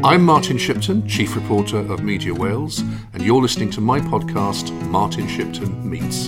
I'm Martin Shipton, Chief Reporter of Media Wales, and you're listening to my podcast, Martin Shipton Meets.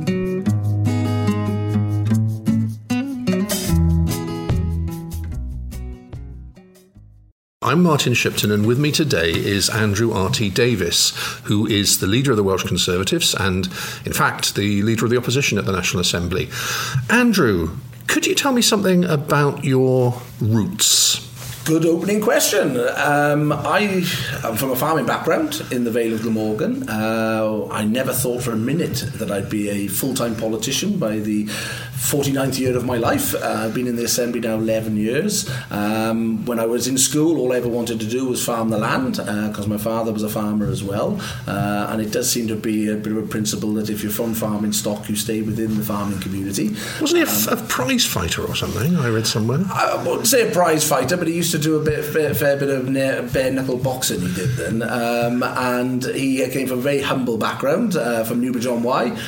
I'm Martin Shipton, and with me today is Andrew R.T. Davies, who is the leader of the Welsh Conservatives and, in fact, the leader of the opposition at the National Assembly. Andrew, could you tell me something about your roots? Good opening question. I'm from a farming background in the Vale of Glamorgan. I never thought for a minute that I'd be a full-time politician by the 49th year of my life. I've been in the Assembly now 11 years. When I was in school, all I ever wanted to do was farm the land, because my father was a farmer as well. And it does seem to be a bit of a principle that if you're from farming stock, you stay within the farming community. Wasn't he a prize fighter or something, I read somewhere? I wouldn't say a prize fighter, but he used to do a fair bit of bare-knuckle boxing, he did then. And he came from a very humble background, from Newbridge-on-Wye.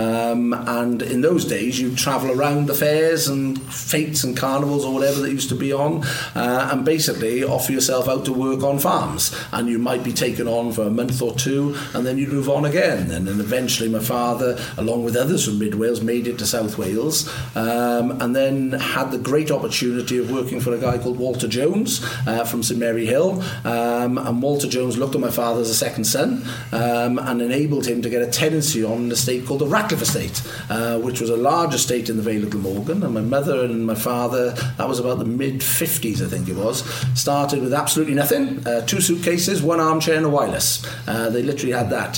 And in those days, you'd travel around the fairs and fetes and carnivals or whatever that used to be on, and basically offer yourself out to work on farms. And you might be taken on for a month or two, and then you'd move on again. And then eventually my father, along with others from Mid Wales, made it to South Wales, and then had the great opportunity of working for a guy called Walter Jones, from St Mary Hill, and Walter Jones looked at my father as a second son, and enabled him to get a tenancy on an estate called the Ratcliffe Estate, which was a large estate in the Vale of Glamorgan. And my mother and my father, that was about the mid-50s I think it was, started with absolutely nothing, 2 suitcases, 1 armchair and a wireless. They literally had that,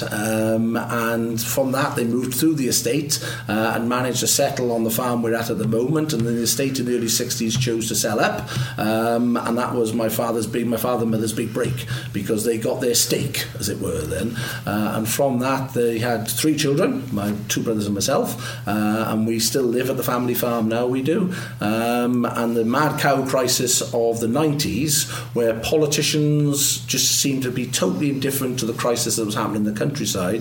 and from that they moved through the estate and managed to settle on the farm we're at the moment. And then the estate in the early 60s chose to sell up, and that was my father and mother's big break, because they got their stake, as it were, then. And from that, they had 3 children, my 2 brothers and myself, and we still live at the family farm now, we do. And the mad cow crisis of the 90s, where politicians just seemed to be totally indifferent to the crisis that was happening in the countryside,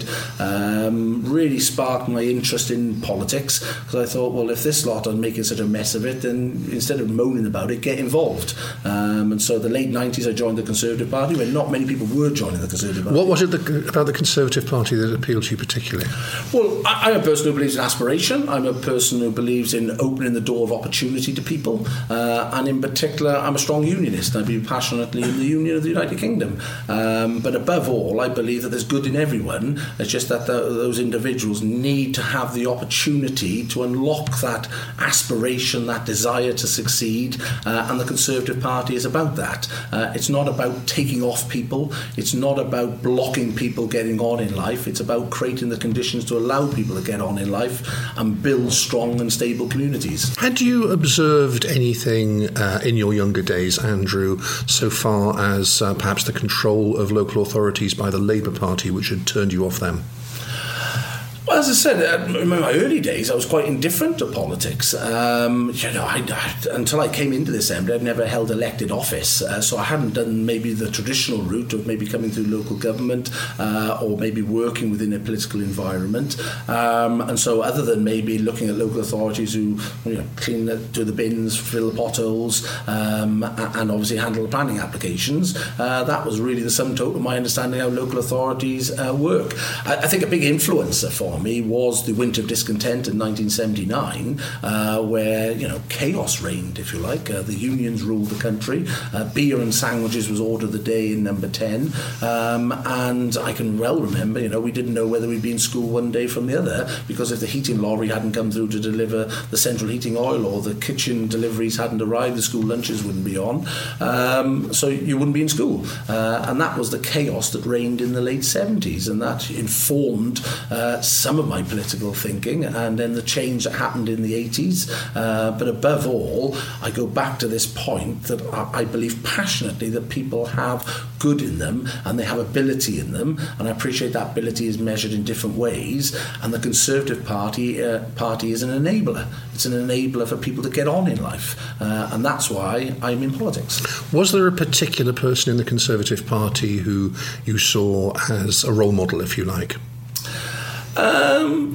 really sparked my interest in politics, because I thought, well, if this lot are making such a mess of it, then instead of moaning about it, get involved. And so the late 90s I joined the Conservative Party, when not many people were joining the Conservative Party. What was it about the Conservative Party that appealed to you particularly? Well, I'm a person who believes in aspiration. I'm a person who believes in opening the door of opportunity to people, and in particular I'm a strong unionist. I believe passionately in the Union of the United Kingdom, but above all I believe that there's good in everyone. It's just that those individuals need to have the opportunity to unlock that aspiration, that desire to succeed, and the Conservative Party is about that. It's not about taking off people, it's not about blocking people getting on in life, it's about creating the conditions to allow people to get on in life and build strong and stable communities. Had you observed anything in your younger days, Andrew, so far as perhaps the control of local authorities by the Labour Party, which had turned you off them? Well, as I said, in my early days, I was quite indifferent to politics. Until I came into the Assembly, I'd never held elected office, so I hadn't done maybe the traditional route of maybe coming through local government or maybe working within a political environment. And so, other than maybe looking at local authorities who do the bins, fill the potholes, and obviously handle the planning applications, that was really the sum total of my understanding how local authorities work. I think a big influencer for me was the Winter of Discontent in 1979, where chaos reigned, if you like. The unions ruled the country. Beer and sandwiches was order of the day in number 10, and I can well remember, we didn't know whether we'd be in school one day from the other, because if the heating lorry hadn't come through to deliver the central heating oil, or the kitchen deliveries hadn't arrived, the school lunches wouldn't be on, so you wouldn't be in school. And that was the chaos that reigned in the late 70s, and that informed some of my political thinking, and then the change that happened in the 80s. But above all, I go back to this point that I believe passionately that people have good in them and they have ability in them, and I appreciate that ability is measured in different ways, and the Conservative Party is an enabler. It's an enabler for people to get on in life, and that's why I'm in politics. Was there a particular person in the Conservative Party who you saw as a role model, if you like?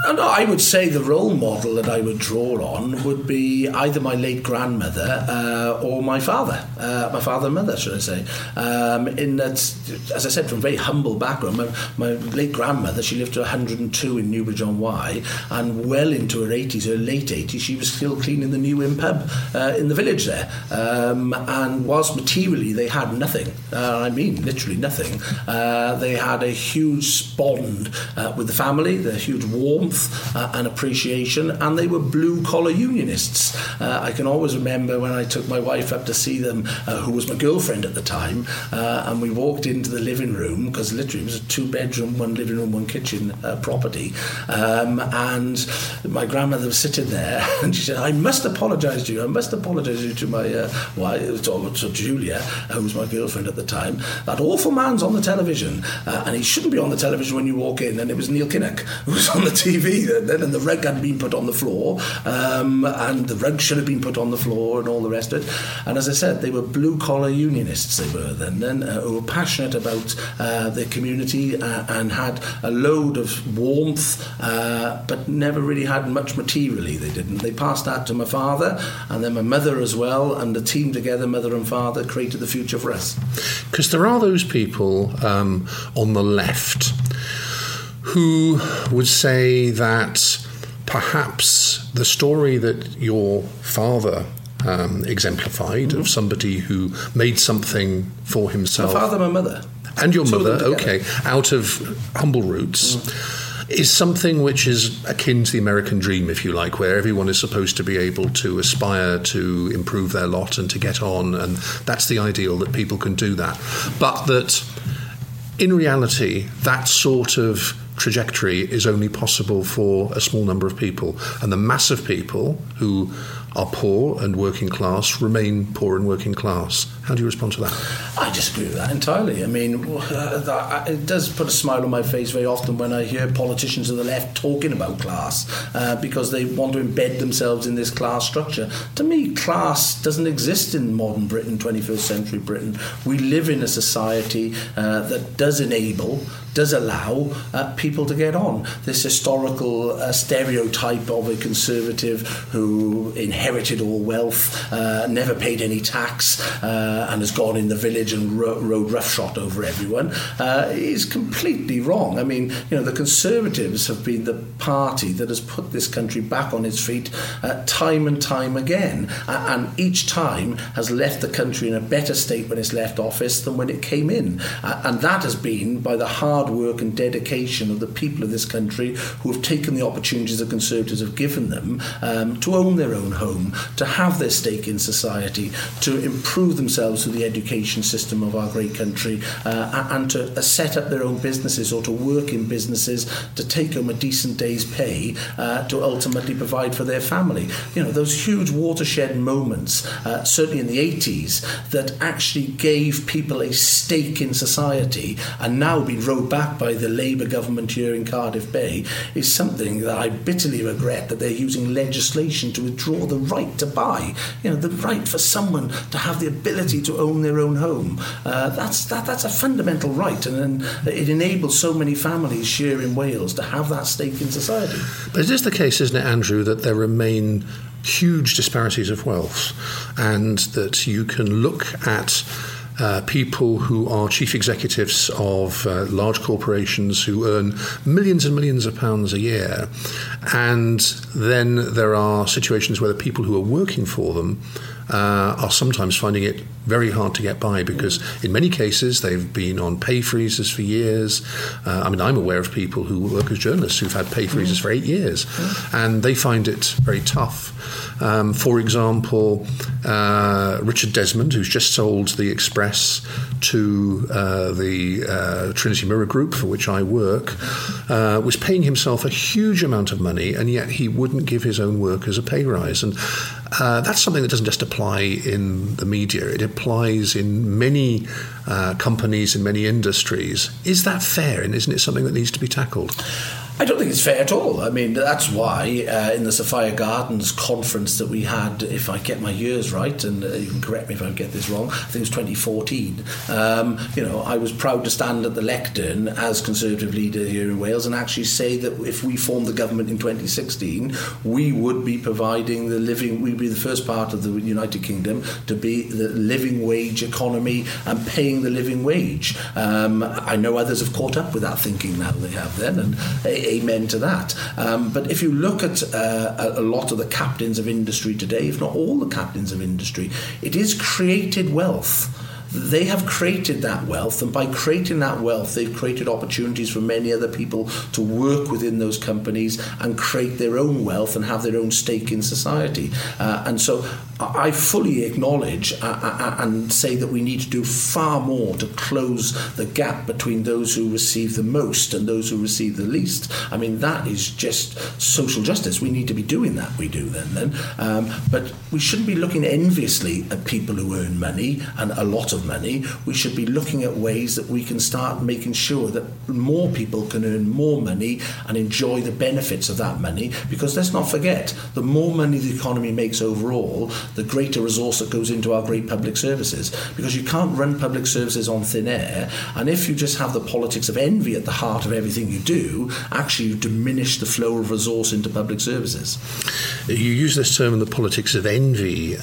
No, I would say the role model that I would draw on would be either my late grandmother or my father and mother, should I say. In that, as I said, from a very humble background, my late grandmother, she lived to 102 in Newbridge-on-Wye, and well into her 80s, her late 80s, she was still cleaning the New Inn pub in the village there. And whilst materially they had nothing, I mean literally nothing, they had a huge bond with the family, the huge warmth and appreciation, and they were blue-collar unionists. I can always remember when I took my wife up to see them, who was my girlfriend at the time, and we walked into the living room, because literally it was a 2-bedroom, 1 living room, 1 kitchen property, and my grandmother was sitting there, and she said, I must apologise to you, to my wife, to Julia, who was my girlfriend at the time. That awful man's on the television, and he shouldn't be on the television when you walk in. And it was Neil Kinnock who was on the TV then, and the rug hadn't been put on the floor, and the rug should have been put on the floor, and all the rest of it. And as I said, they were blue-collar unionists, they were then who were passionate about their community and had a load of warmth, but never really had much materially. They didn't. They passed that to my father, and then my mother as well, and the team together, mother and father, created the future for us. Because there are those people on the left who would say that perhaps the story that your father exemplified of somebody who made something for himself. My father, my mother. And your mother, okay, out of humble roots, is something which is akin to the American dream, if you like, where everyone is supposed to be able to aspire to improve their lot and to get on, and that's the ideal, that people can do that. But that, in reality, that sort of trajectory is only possible for a small number of people, and the mass of people who are poor and working class remain poor and working class. How do you respond to that? I disagree with that entirely. I mean, it does put a smile on my face very often when I hear politicians of the left talking about class, because they want to embed themselves in this class structure. To me, class doesn't exist in modern Britain, 21st century Britain. We live in a society that does allow people to get on. This historical stereotype of a conservative who inherited all wealth, never paid any tax, and has gone in the village and rode roughshod over everyone, is completely wrong. I mean, the Conservatives have been the party that has put this country back on its feet time and time again, and each time has left the country in a better state when it's left office than when it came in. And that has been by the hard work and dedication of the people of this country who have taken the opportunities the Conservatives have given them to own their own home, to have their stake in society, to improve themselves through the education system of our great country, and to set up their own businesses or to work in businesses to take home a decent day's pay to ultimately provide for their family. Those huge watershed moments, certainly in the 80s, that actually gave people a stake in society and now been rowed back by the Labour government here in Cardiff Bay, is something that I bitterly regret, that they're using legislation to withdraw the right to buy, the right for someone to have the ability to own their own home. That's a fundamental right, and it enables so many families here in Wales to have that stake in society. But it is the case, isn't it, Andrew, that there remain huge disparities of wealth, and that you can look at people who are chief executives of large corporations who earn millions and millions of pounds a year, and then there are situations where the people who are working for them are sometimes finding it very hard to get by, because in many cases they've been on pay freezes for years. I'm aware of people who work as journalists who've had pay freezes for 8 years, and they find it very tough. For example, Richard Desmond, who's just sold the Express to the Trinity Mirror Group, for which I work, was paying himself a huge amount of money, and yet he wouldn't give his own workers a pay rise. And that's something that doesn't just apply in the media. It applies in many companies, in many industries. Is that fair, and isn't it something that needs to be tackled? I don't think it's fair at all. I mean, that's why in the Sophia Gardens conference that we had, if I get my years right, and you can correct me if I get this wrong, I think it was 2014, I was proud to stand at the lectern as Conservative leader here in Wales and actually say that if we formed the government in 2016, we would be providing we'd be the first part of the United Kingdom to be the living wage economy and paying the living wage. I know others have caught up with that thinking now they have then, and amen to that. But if you look at a lot of the captains of industry today, if not all the captains of industry, it is created wealth. They have created that wealth, and by creating that wealth, they've created opportunities for many other people to work within those companies and create their own wealth and have their own stake in society. And so I fully acknowledge and say that we need to do far more to close the gap between those who receive the most and those who receive the least. I mean, that is just social justice. We need to be doing that. We do then. But we shouldn't be looking enviously at people who earn money, and a lot of money. We should be looking at ways that we can start making sure that more people can earn more money and enjoy the benefits of that money, because let's not forget, the more money the economy makes overall, the greater resource that goes into our great public services, because you can't run public services on thin air, and if you just have the politics of envy at the heart of everything you do, actually you diminish the flow of resource into public services. You use this term in the politics of envy,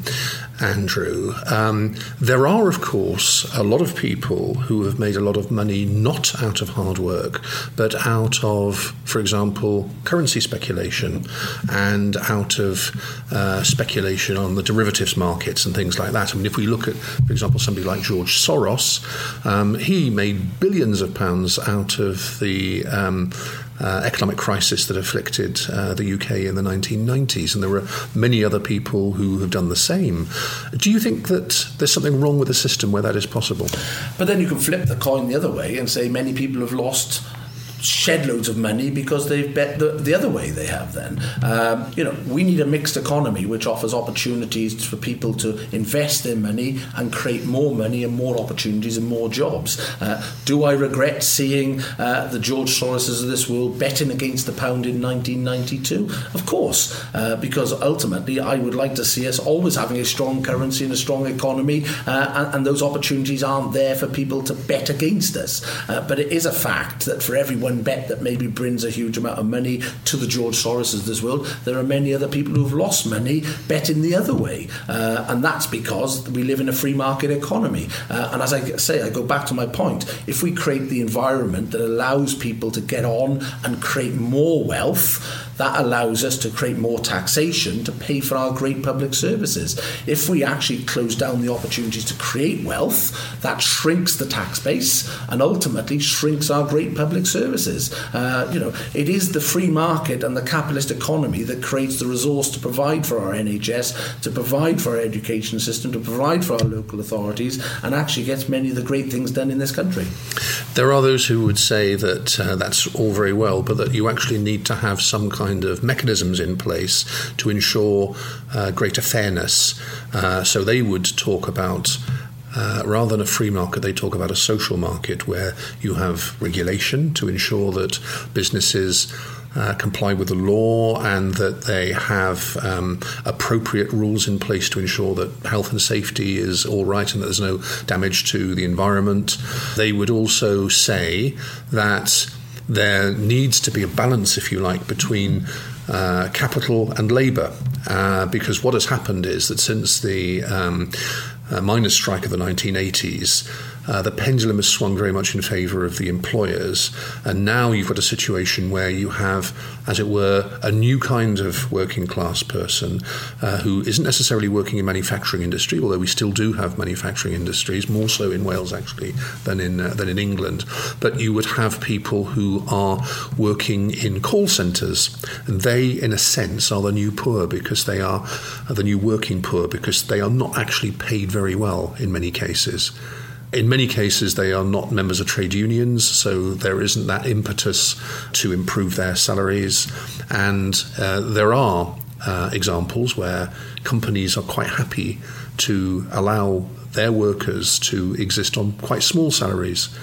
Andrew. There are, of course, a lot of people who have made a lot of money not out of hard work, but out of, for example, currency speculation and out of speculation on the derivatives markets and things like that. I mean, if we look at, for example, somebody like George Soros, he made billions of pounds out of the economic crisis that afflicted the UK in the 1990s, and there were many other people who have done the same. Do you think that there's something wrong with the system where that is possible? But then you can flip the coin the other way and say many people have lost shed loads of money because they've bet the other way they have then. We need a mixed economy which offers opportunities for people to invest their money and create more money and more opportunities and more jobs. Do I regret seeing the George Soroses of this world betting against the pound in 1992? Of course, because ultimately I would like to see us always having a strong currency and a strong economy, and those opportunities aren't there for people to bet against us. But it is a fact that for every one bet that maybe brings a huge amount of money to the George Soroses of this world, there are many other people who've lost money betting the other way, and that's because we live in a free market economy. And as I say, I go back to my point, if we create the environment that allows people to get on and create more wealth, that allows us to create more taxation to pay for our great public services. If we actually close down the opportunities to create wealth, that shrinks the tax base and ultimately shrinks our great public services. It is the free market and the capitalist economy that creates the resource to provide for our NHS, to provide for our education system, to provide for our local authorities, and actually gets many of the great things done in this country. There are those who would say that that's all very well, but that you actually need to have some kind of mechanisms in place to ensure greater fairness. So they would talk about, rather than a free market, they talk about a social market where you have regulation to ensure that businesses comply with the law and that they have appropriate rules in place to ensure that health and safety is all right and that there's no damage to the environment. They would also say that there needs to be a balance, if you like, between capital and labour, because what has happened is that since the miners' strike of the 1980s, the pendulum has swung very much in favour of the employers, and now you've got a situation where you have, as it were, a new kind of working class person who isn't necessarily working in manufacturing industry, although we still do have manufacturing industries, more so in Wales actually than in England. But you would have people who are working in call centres, and they, in a sense, are the new poor because they are the new working poor because they are not actually paid very well in many cases. In many cases, they are not members of trade unions, so there isn't that impetus to improve their salaries. And there are examples where companies are quite happy to allow their workers to exist on quite small salaries.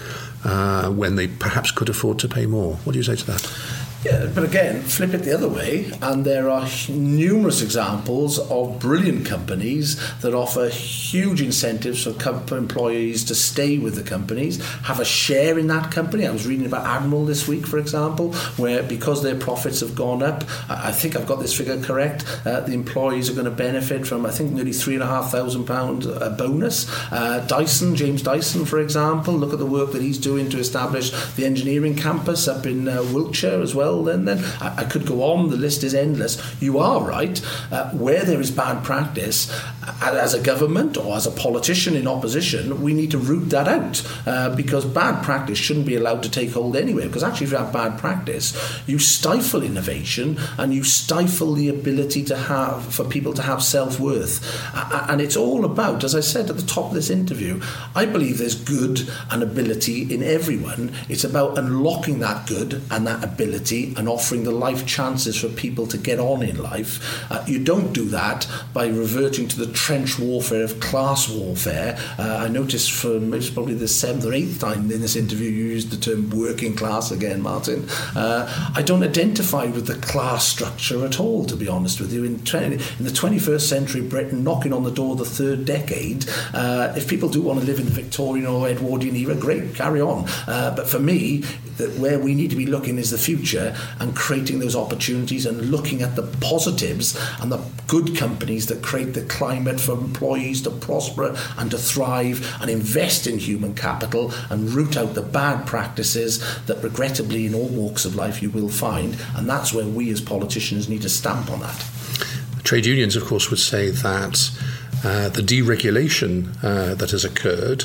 when they perhaps could afford to pay more. What do you say to that? Yeah, but again, flip it the other way, and there are numerous examples of brilliant companies that offer huge incentives for employees to stay with the companies, have a share in that company. I was reading about Admiral this week, for example, where because their profits have gone up, I think I've got this figure correct, the employees are going to benefit from, I think, nearly £3,500 bonus. James Dyson, for example, look at the work that he's doing to establish the engineering campus up in Wiltshire as well. Then I could go on, the list is endless. You are right, where there is bad practice, as a government or as a politician in opposition, we need to root that out, because bad practice shouldn't be allowed to take hold anywhere, because actually if you have bad practice, you stifle innovation and you stifle the ability for people to have self-worth. And it's all about, as I said at the top of this interview, I believe there's good and ability in everyone. It's about unlocking that good and that ability and offering the life chances for people to get on in life. You don't do that by reverting to the trench warfare of class warfare. I noticed for maybe probably the 7th or 8th time in this interview you used the term working class again, Martin. I don't identify with the class structure at all, to be honest with you. In the 21st century Britain, knocking on the door of the third decade, if people do want to live in the Victorian or Edwardian era, great, carry on. But for me, where we need to be looking is the future and creating those opportunities and looking at the positives and the good companies that create the climate for employees to prosper and to thrive and invest in human capital and root out the bad practices that regrettably in all walks of life you will find. And that's where we as politicians need to stamp on that. Trade unions, of course, would say that the deregulation that has occurred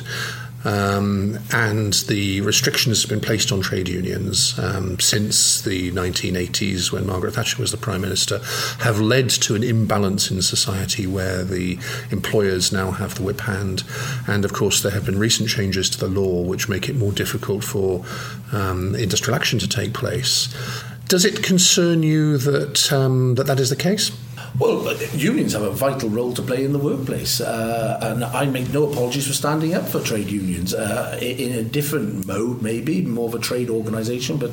and the restrictions that have been placed on trade unions since the 1980s, when Margaret Thatcher was the Prime Minister, have led to an imbalance in society where the employers now have the whip hand. And of course there have been recent changes to the law which make it more difficult for industrial action to take place. Does it concern you that that is the case? Well, unions have a vital role to play in the workplace, and I make no apologies for standing up for trade unions in a different mode, maybe more of a trade organisation. But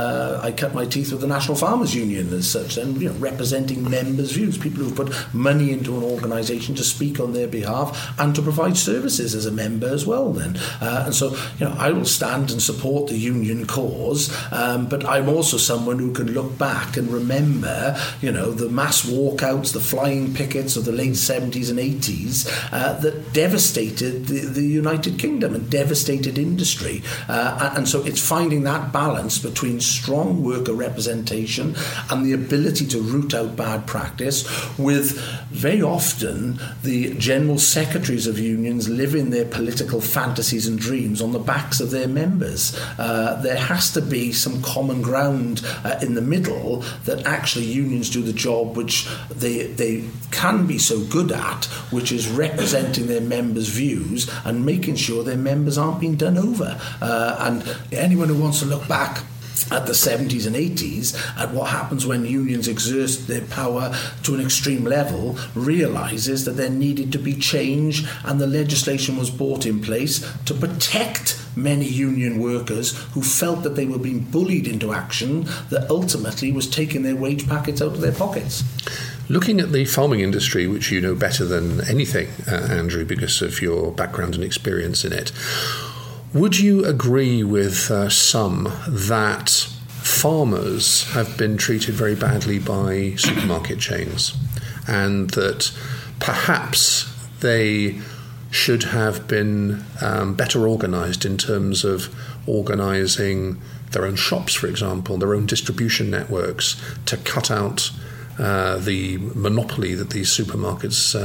I cut my teeth with the National Farmers Union as such, and representing members' views, people who put money into an organisation to speak on their behalf and to provide services as a member as well. Then, and so I will stand and support the union cause, but I'm also someone who can look back and remember, the mass walkouts, the flying pickets of the late 70s and 80s that devastated the United Kingdom and devastated industry. And so it's finding that balance between strong worker representation and the ability to root out bad practice, with very often the general secretaries of unions living their political fantasies and dreams on the backs of their members. There has to be some common ground in the middle that actually unions do the job which they can be so good at, which is representing their members' views and making sure their members aren't being done over. And anyone who wants to look back at the 70s and 80s at what happens when unions exert their power to an extreme level realises that there needed to be change, and the legislation was brought in place to protect many union workers who felt that they were being bullied into action that ultimately was taking their wage packets out of their pockets. Looking at the farming industry, which you know better than anything, Andrew, because of your background and experience in it, would you agree with some that farmers have been treated very badly by supermarket chains, and that perhaps they should have been better organised in terms of organising their own shops, for example, their own distribution networks, to cut out the monopoly that these supermarkets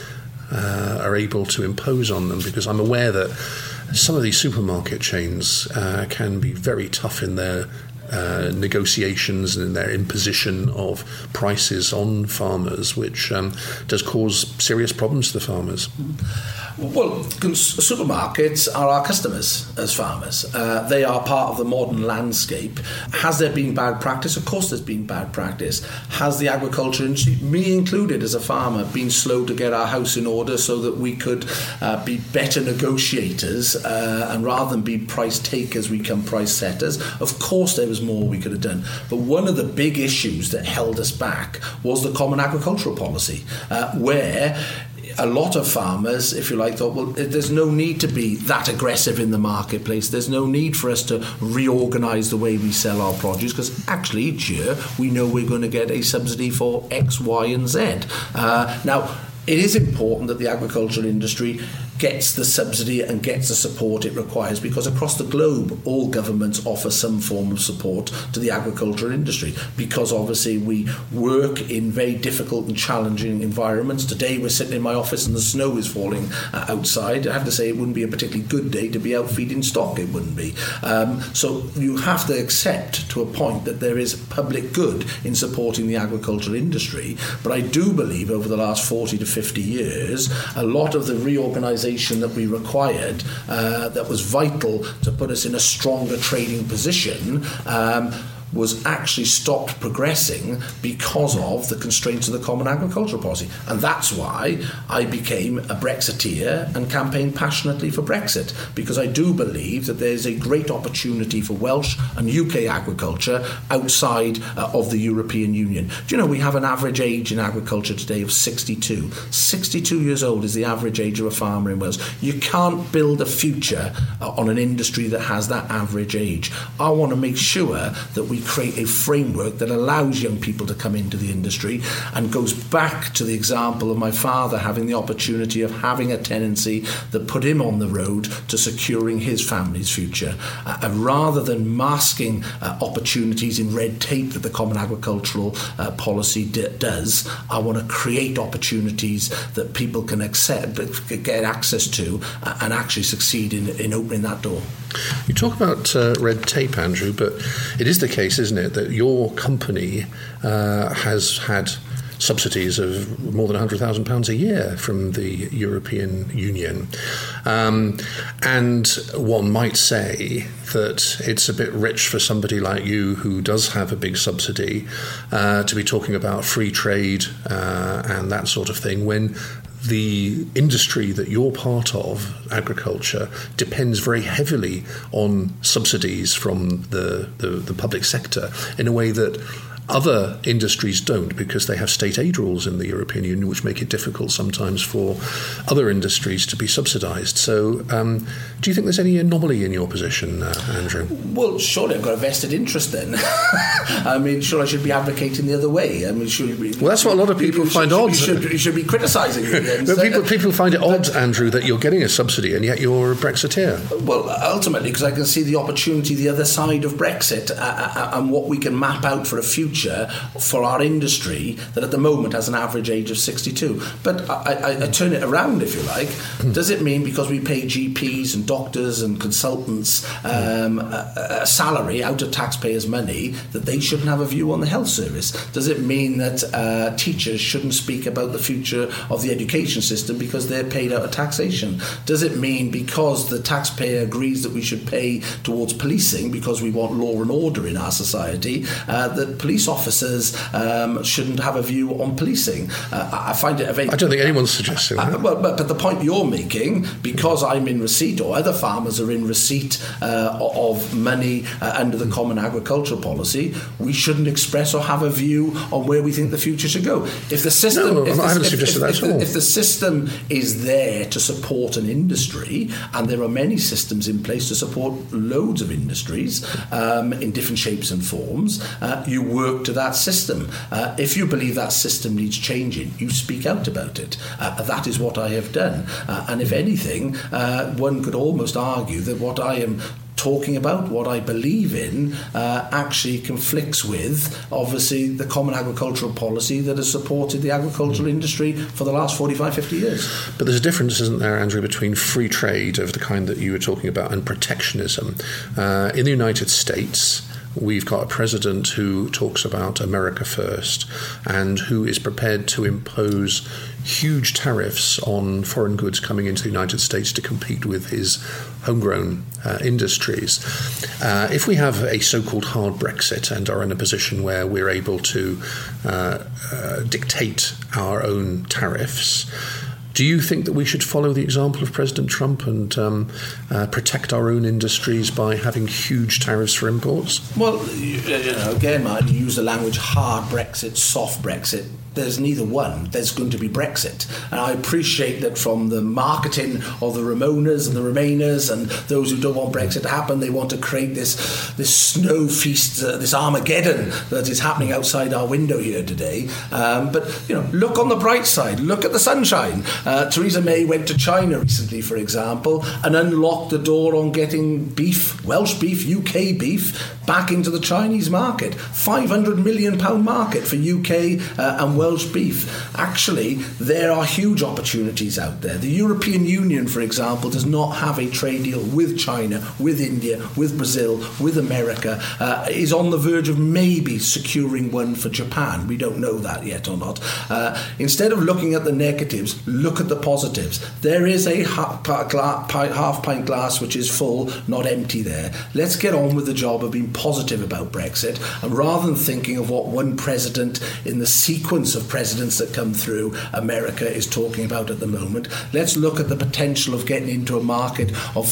are able to impose on them? Because I'm aware that some of these supermarket chains can be very tough in their negotiations and in their imposition of prices on farmers, which does cause serious problems to the farmers. Well, supermarkets are our customers as farmers. They are part of the modern landscape. Has there been bad practice? Of course there's been bad practice. Has the agriculture industry, me included as a farmer, been slow to get our house in order so that we could be better negotiators and rather than be price takers, we become price setters? Of course there was more we could have done. But one of the big issues that held us back was the Common Agricultural Policy, where a lot of farmers, if you like, thought, well, there's no need to be that aggressive in the marketplace. There's no need for us to reorganise the way we sell our produce, because actually each year we know we're going to get a subsidy for X, Y and Z. Now, it is important that the agricultural industry gets the subsidy and gets the support it requires, because across the globe all governments offer some form of support to the agricultural industry, because obviously we work in very difficult and challenging environments. Today we're sitting in my office and the snow is falling outside. I have to say it wouldn't be a particularly good day to be out feeding stock, it wouldn't be. So you have to accept to a point that there is public good in supporting the agricultural industry, but I do believe over the last 40 to 50 years a lot of the reorganisation that we required that was vital to put us in a stronger trading position was actually stopped progressing because of the constraints of the Common Agricultural Policy. And that's why I became a Brexiteer and campaigned passionately for Brexit, because I do believe that there's a great opportunity for Welsh and UK agriculture outside of the European Union. Do you know we have an average age in agriculture today of 62? 62 years old is the average age of a farmer in Wales. You can't build a future on an industry that has that average age. I want to make sure that we create a framework that allows young people to come into the industry and goes back to the example of my father having the opportunity of having a tenancy that put him on the road to securing his family's future. Rather than masking opportunities in red tape that the Common Agricultural Policy does, I want to create opportunities that people can get access to and actually succeed in opening that door. You talk about red tape, Andrew, but it is the case, isn't it, that your company has had subsidies of more than £100,000 a year from the European Union. And one might say that it's a bit rich for somebody like you who does have a big subsidy to be talking about free trade and that sort of thing, when the industry that you're part of, agriculture, depends very heavily on subsidies from the public sector in a way that other industries don't, because they have state aid rules in the European Union which make it difficult sometimes for other industries to be subsidised. So do you think there's any anomaly in your position, Andrew? Well, surely I've got a vested interest then. I mean, sure, I should be advocating the other way. I mean, well, that's what a lot of people find odd. You should be criticising me then. But people find it odd, Andrew, that you're getting a subsidy and yet you're a Brexiteer. Well, ultimately, because I can see the opportunity the other side of Brexit and what we can map out for a future for our industry that at the moment has an average age of 62. But I turn it around, if you like. Does it mean because we pay GPs and doctors and consultants a salary out of taxpayers' money that they shouldn't have a view on the health service? Does it mean that teachers shouldn't speak about the future of the education system because they're paid out of taxation? Does it mean because the taxpayer agrees that we should pay towards policing because we want law and order in our society, that police officers shouldn't have a view on policing? I find it a very... I don't think anyone's suggesting that. But the point you're making, because I'm in receipt or other farmers are in receipt of money under the Common Agricultural Policy, we shouldn't express or have a view on where we think the future should go. If the system, I haven't suggested that at all. If the system is there to support an industry, and there are many systems in place to support loads of industries in different shapes and forms, you work to that system. If you believe that system needs changing, you speak out about it. That is what I have done. And if anything, one could almost argue that what I am talking about, what I believe in, actually conflicts with, obviously, the Common Agricultural Policy that has supported the agricultural industry for the last 45, 50 years. But there's a difference, isn't there, Andrew, between free trade of the kind that you were talking about and protectionism. In the United States, we've got a president who talks about America first and who is prepared to impose huge tariffs on foreign goods coming into the United States to compete with his homegrown industries. If we have a so-called hard Brexit and are in a position where we're able to dictate our own tariffs, do you think that we should follow the example of President Trump and protect our own industries by having huge tariffs for imports? Well, again, Martin, you use the language hard Brexit, soft Brexit. There's neither one. There's going to be Brexit. And I appreciate that from the marketing of the Ramonas and the Remainers and those who don't want Brexit to happen, they want to create this snow feast, this Armageddon that is happening outside our window here today. But, look on the bright side. Look at the sunshine. Theresa May went to China recently, for example, and unlocked the door on getting beef, Welsh beef, UK beef, back into the Chinese market. £500 million market for UK and Welsh beef. Actually, there are huge opportunities out there. The European Union, for example, does not have a trade deal with China, with India, with Brazil, with America, is on the verge of maybe securing one for Japan. We don't know that yet or not. Instead of looking at the negatives, look at the positives. There is a half pint glass which is full, not empty there. Let's get on with the job of being positive about Brexit, and rather than thinking of what one president in the sequence of presidents that come through America is talking about at the moment, let's look at the potential of getting into a market of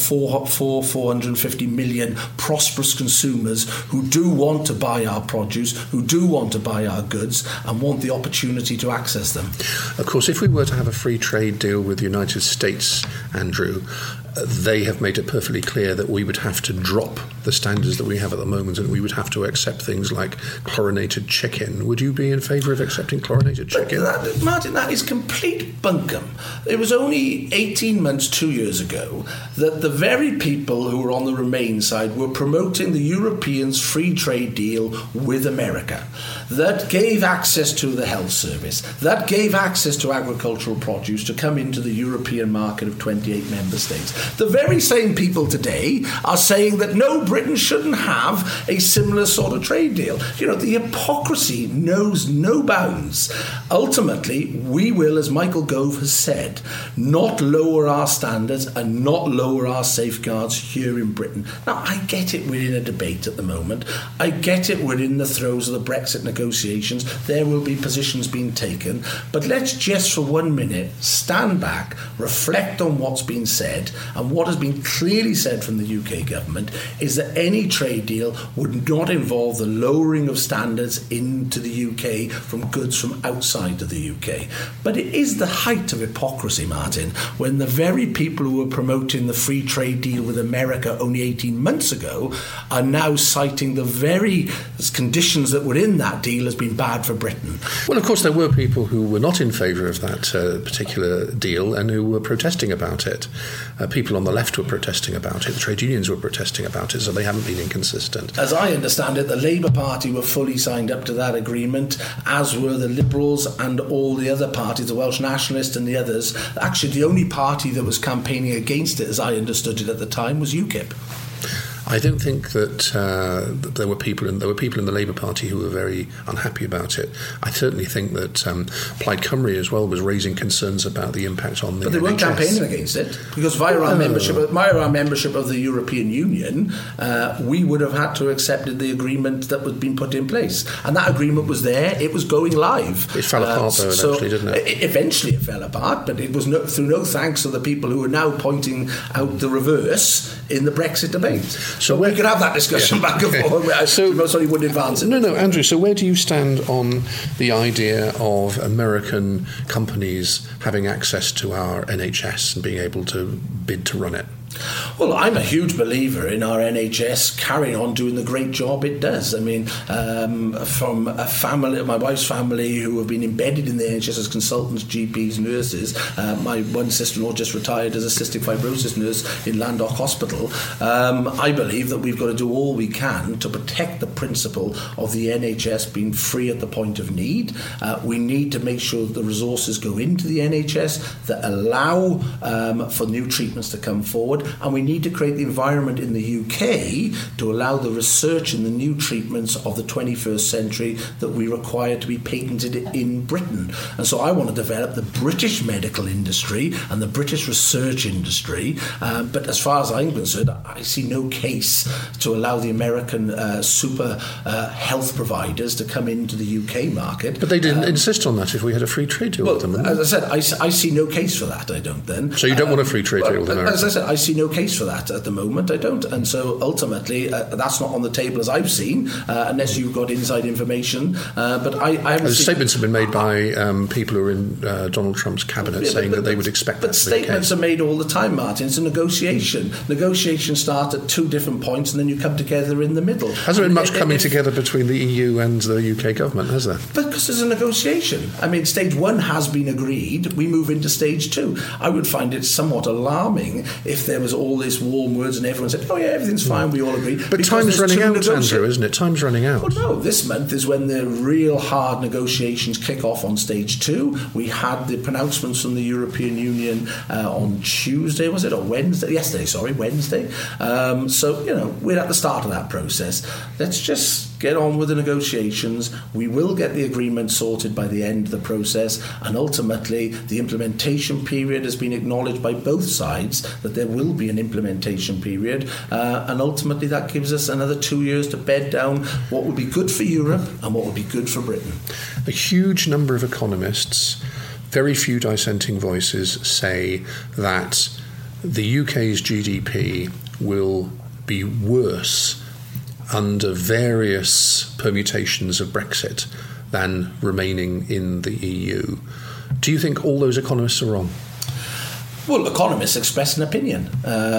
450 million prosperous consumers who do want to buy our produce, who do want to buy our goods and want the opportunity to access them. Of course, if we were to have a free trade deal with the United States, Andrew, they have made it perfectly clear that we would have to drop the standards that we have at the moment and we would have to accept things like chlorinated chicken. Would you be in favour of accepting chlorinated chicken? Martin, that is complete bunkum. It was only 18 months, 2 years ago, that the very people who were on the Remain side were promoting the Europeans' free trade deal with America. That gave access to the health service, that gave access to agricultural produce to come into the European market of 28 member states. The very same people today are saying that no, Britain shouldn't have a similar sort of trade deal. The hypocrisy knows no bounds. Ultimately, we will, as Michael Gove has said, not lower our standards and not lower our safeguards here in Britain. Now, I get it, we're in a debate at the moment. I get it, we're in the throes of the Brexit negotiations. There will be positions being taken. But let's just for 1 minute stand back, reflect on what's been said, and what has been clearly said from the UK government is that any trade deal would not involve the lowering of standards into the UK from goods from outside of the UK. But it is the height of hypocrisy, Martin, when the very people who were promoting the free trade deal with America only 18 months ago are now citing the very conditions that were in that deal as being bad for Britain. Well, of course, there were people who were not in favour of that particular deal and who were protesting about it. People on the left were protesting about it, the trade unions were protesting about it, so they haven't been inconsistent. As I understand it, the Labour Party were fully signed up to that agreement, as were the Liberals and all the other parties, the Welsh Nationalists and the others. Actually, the only party that was campaigning against it, as I understood it at the time, was UKIP. I don't think that there were people in the Labour Party who were very unhappy about it. I certainly think that Plaid Cymru as well was raising concerns about the impact on the But they weren't campaigning against it, because via our membership of the European Union, we would have had to have accepted the agreement that was being put in place. And that agreement was there, it was going live. It fell apart though eventually, didn't it? Eventually it fell apart, but it was through no thanks to the people who are now pointing out the reverse in the Brexit debate. So we could have that discussion back and forth. So most certainly wouldn't advance it. No, Andrew, so where do you stand on the idea of American companies having access to our NHS and being able to bid to run it? Well, I'm a huge believer in our NHS carrying on doing the great job it does. I mean, from a family, my wife's family, who have been embedded in the NHS as consultants, GPs, nurses. My one sister-in-law just retired as a cystic fibrosis nurse in Landock Hospital. I believe that we've got to do all we can to protect the principle of the NHS being free at the point of need. We need to make sure that the resources go into the NHS that allow for new treatments to come forward. And we need to create the environment in the UK to allow the research in the new treatments of the 21st century that we require to be patented in Britain. And so I want to develop the British medical industry and the British research industry. But as far as I'm concerned, I see no case to allow the American super health providers to come into the UK market. But they didn't insist on that if we had a free trade deal with them. As I said, I see no case for that, I don't then. So you don't want a free trade deal with America? As I said, I see no case for that at the moment, I don't. And so ultimately, that's not on the table as I've seen, unless you've got inside information. But I haven't seen... Statements have been made by people who are in Donald Trump's cabinet saying that they would expect that to be the case. But statements are made all the time, Martin. It's a negotiation. Negotiations start at two different points and then you come together in the middle. Has there been much coming together between the EU and the UK government, has there? Because there's a negotiation. I mean, stage one has been agreed. We move into stage two. I would find it somewhat alarming if there was all this warm words and everyone said, oh yeah, everything's fine, we all agree. But time's running out, Andrew, isn't it? Time's running out. Well, no, this month is when the real hard negotiations kick off on stage two. We had the pronouncements from the European Union on Tuesday, was it? Or Wednesday? Yesterday, sorry, Wednesday. So, we're at the start of that process. Let's just get on with the negotiations. We will get the agreement sorted by the end of the process, and ultimately the implementation period has been acknowledged by both sides that there will be an implementation period, and ultimately that gives us another 2 years to bed down what would be good for Europe and what would be good for Britain. A huge number of economists, very few dissenting voices, say that the UK's GDP will be worse under various permutations of Brexit than remaining in the EU. Do you think all those economists are wrong? Well, economists express an opinion,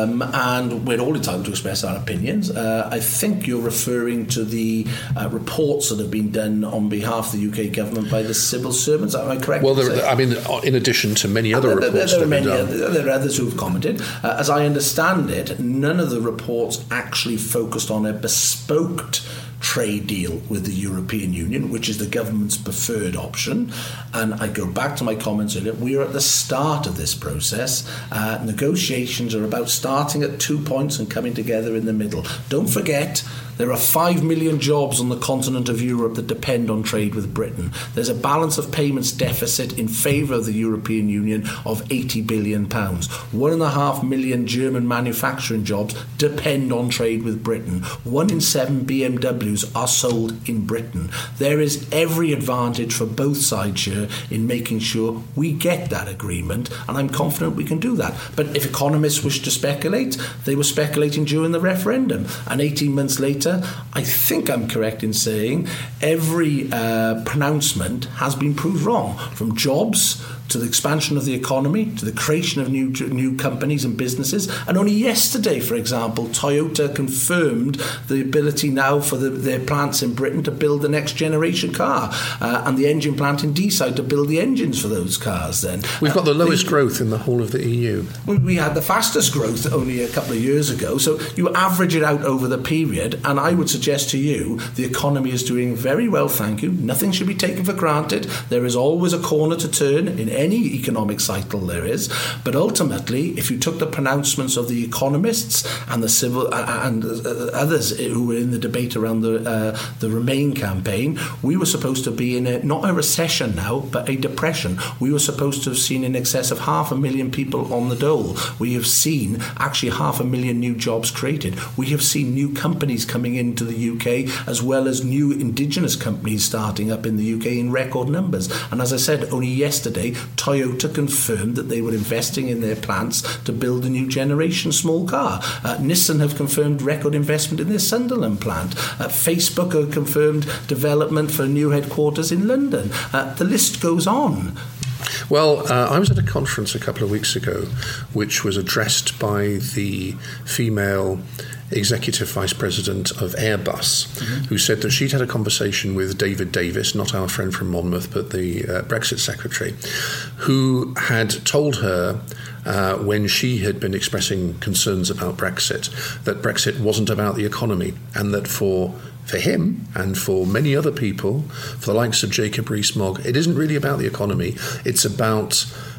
and we're all entitled to express our opinions. I think you're referring to the reports that have been done on behalf of the UK government by the civil servants. Am I correct? Well, in addition to many other reports that have been done. There are others who have commented. As I understand it, none of the reports actually focused on a bespoke trade deal with the European Union, which is the government's preferred option. And I go back to my comments earlier, we are at the start of this process. Negotiations are about starting at 2 points and coming together in the middle. Don't forget, there are 5 million jobs on the continent of Europe that depend on trade with Britain. There's a balance of payments deficit in favour of the European Union of £80 billion. 1.5 million German manufacturing jobs depend on trade with Britain. 1 in 7 BMWs are sold in Britain. There is every advantage for both sides here in making sure we get that agreement, and I'm confident we can do that. But if economists wish to speculate, they were speculating during the referendum, and 18 months later, I think I'm correct in saying every pronouncement has been proved wrong, from jobs to the expansion of the economy, to the creation of new companies and businesses. And only yesterday, for example, Toyota confirmed the ability now for their plants in Britain to build the next generation car, and the engine plant in Deeside to build the engines for those cars then. We've got the lowest growth in the whole of the EU. We had the fastest growth only a couple of years ago, so you average it out over the period, and I would suggest to you the economy is doing very well, thank you. Nothing should be taken for granted. There is always a corner to turn in any economic cycle there is, but ultimately, if you took the pronouncements of the economists and the civil and others who were in the debate around the Remain campaign, we were supposed to be in not a recession now, but a depression. We were supposed to have seen in excess of 500,000 people on the dole. We have seen actually 500,000 new jobs created. We have seen new companies coming into the UK, as well as new indigenous companies starting up in the UK in record numbers. And as I said, only yesterday, Toyota confirmed that they were investing in their plants to build a new generation small car. Nissan have confirmed record investment in their Sunderland plant. Facebook have confirmed development for a new headquarters in London. The list goes on. Well, I was at a conference a couple of weeks ago which was addressed by the female executive vice president of Airbus, who said that she'd had a conversation with David Davis, not our friend from Monmouth, but the Brexit secretary, who had told her when she had been expressing concerns about Brexit, that Brexit wasn't about the economy, and that for him and for many other people, for the likes of Jacob Rees-Mogg, it isn't really about the economy. It's about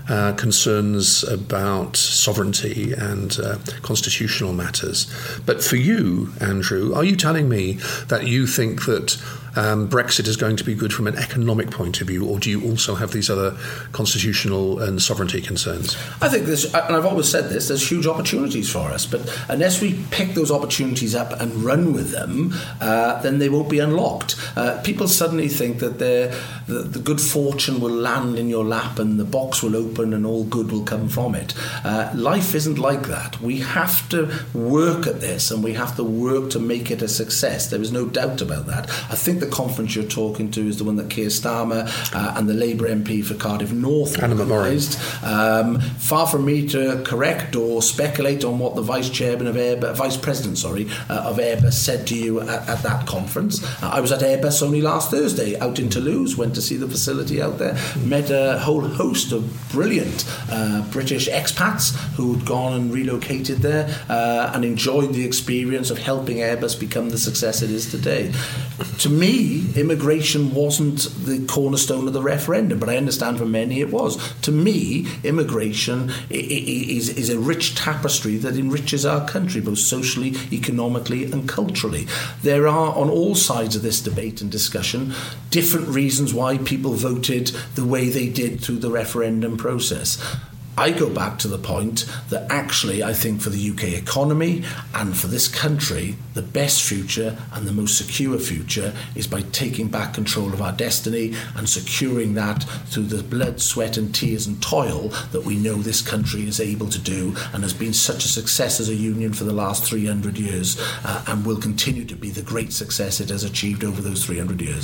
concerns about sovereignty and constitutional matters. But for you, Andrew, are you telling me that you think that Brexit is going to be good from an economic point of view, or do you also have these other constitutional and sovereignty concerns? I think there's, and I've always said this, there's huge opportunities for us, but unless we pick those opportunities up and run with them, then they won't be unlocked. People suddenly think that the good fortune will land in your lap and the box will open and all good will come from it. Life isn't like that. We have to work at this, and we have to work to make it a success. There is no doubt about that. I think the conference you're talking to is the one that Keir Starmer and the Labour MP for Cardiff North organised. Far from me to correct or speculate on what the Vice President of Airbus said to you at that conference. I was at Airbus only last Thursday, out in Toulouse, went to see the facility out there, met a whole host of brilliant British expats who'd gone and relocated there and enjoyed the experience of helping Airbus become the success it is today. To me, immigration wasn't the cornerstone of the referendum, but I understand for many it was. To me, immigration is a rich tapestry that enriches our country, both socially, economically and culturally. There are, on all sides of this debate and discussion, different reasons why people voted the way they did through the referendum process. I go back to the point that actually I think for the UK economy and for this country, the best future and the most secure future is by taking back control of our destiny and securing that through the blood, sweat and tears and toil that we know this country is able to do and has been such a success as a union for the last 300 years and will continue to be the great success it has achieved over those 300 years.